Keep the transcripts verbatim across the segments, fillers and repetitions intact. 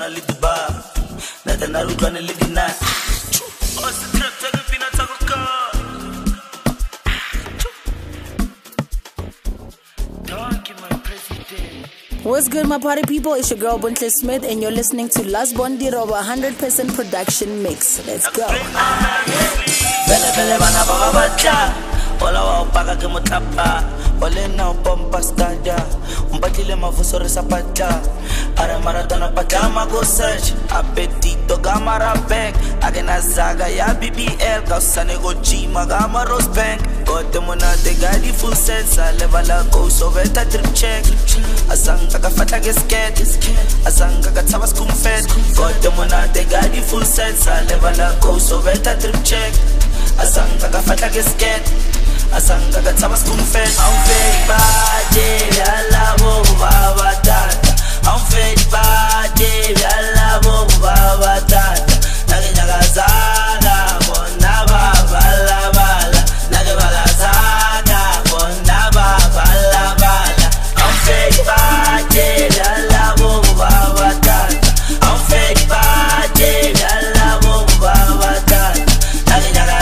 tana lituba na tana rutwana ligina ositrapta kupina takuka Donkey my president. What's good, my party people? It's your girl Buntle Smith, and you're listening to Las Bondiroba one hundred percent production mix. Let's go. Bele bele bana baba bacha, ola wa upaka ke mutapa, ole na upompa stadia, umbatile mafuso resapata, are maratona pajama go search, apetito gamara bank, agena zaga ya B B L, kausane go G magama rose bank, kote muna te gadi full sense, level go so veta trip check, asanga kafata ke scared, asanga kataba skum fed, kote muna te gadi full sense, level go so veta trip check. Asanga kafata ke scared, asanga kataba skum fed. I'm very bad, yeah, I love baba tata. I'm very bad, yeah, I love baba tata. Nage nyaga zaga, bona baba la bala. Nage baga zaga, bona baba la bala. I'm very bad, yeah, I love baba tata. I'm very bad, yeah, I love baba tata. Nage nyaga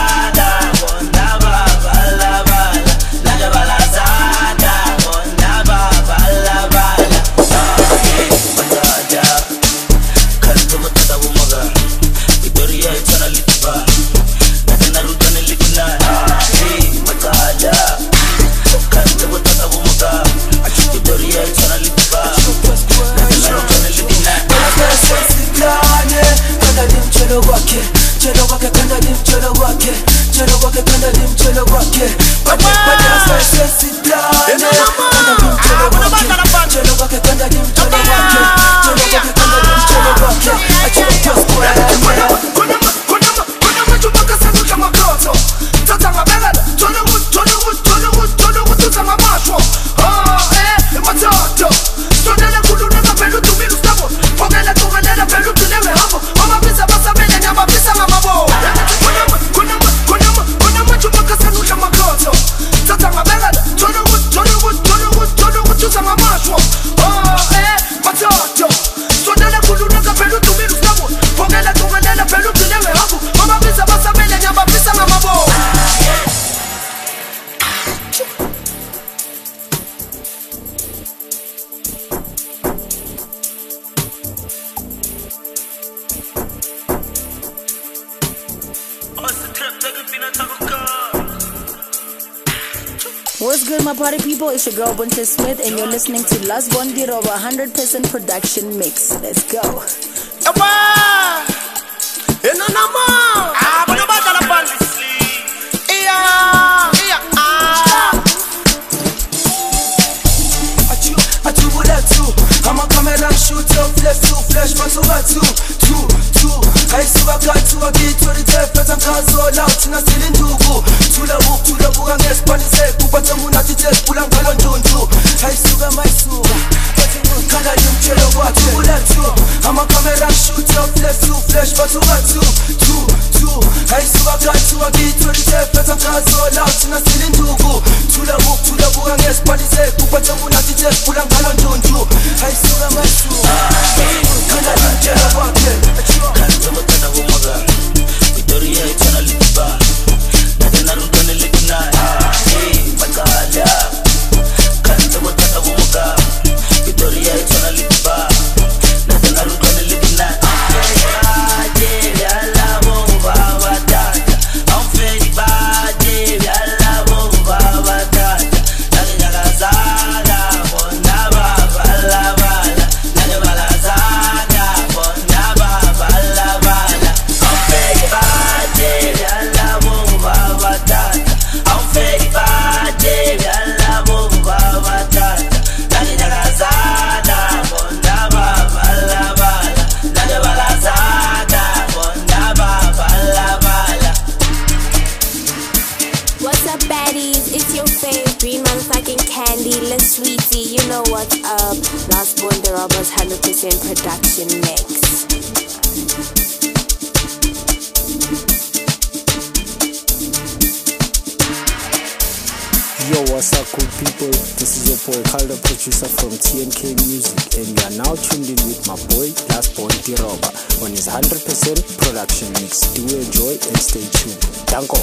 What's good, my party people? It's your girl Buntle Smith, and you're listening to Las Bondiroba one hundred percent production mix. Let's go. I'ma come and shoot up, flesh to flesh, but to what two, two, two. I see what got to a beat to the death, but I'm cause all out in a ceiling to go. To the book, to the book, and yes, but it's a book, but I'm not to test, pull and call on John too. I see where my soul, can I do chill or what you let you? I'ma come and shoot up, flesh to flesh, but to what two, two, two. I see what got to a beat to the death, but I'm cause all out in a ceiling to go. To the book, to the book, and yes, but it's a book, but I'm not to test, pull and call on John too. I see where my soul, can I do chill or what you? Kanto tana bumaga, Victoria tana lituba, na tana rutwana ligina. Hey, makala. Kanto tana bumaga, Victoria tana lituba, na tana rutwana ligina. people, this is your boy Calder, producer from T N K Music, and you are now tuned in with my boy Lasbon Diroba on his one hundred percent production mix. Do enjoy and stay tuned. Danko.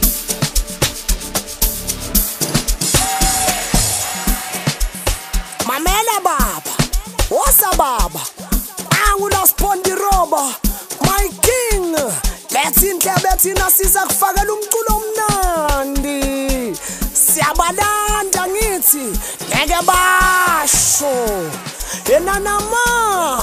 Mamela baba, what's up baba? Angu Lasbon Diroba, my king. Lethi inhlebe thina siza kufakela umculo omnandi. Siyabalanda ngithi ngeke basho. Yena nama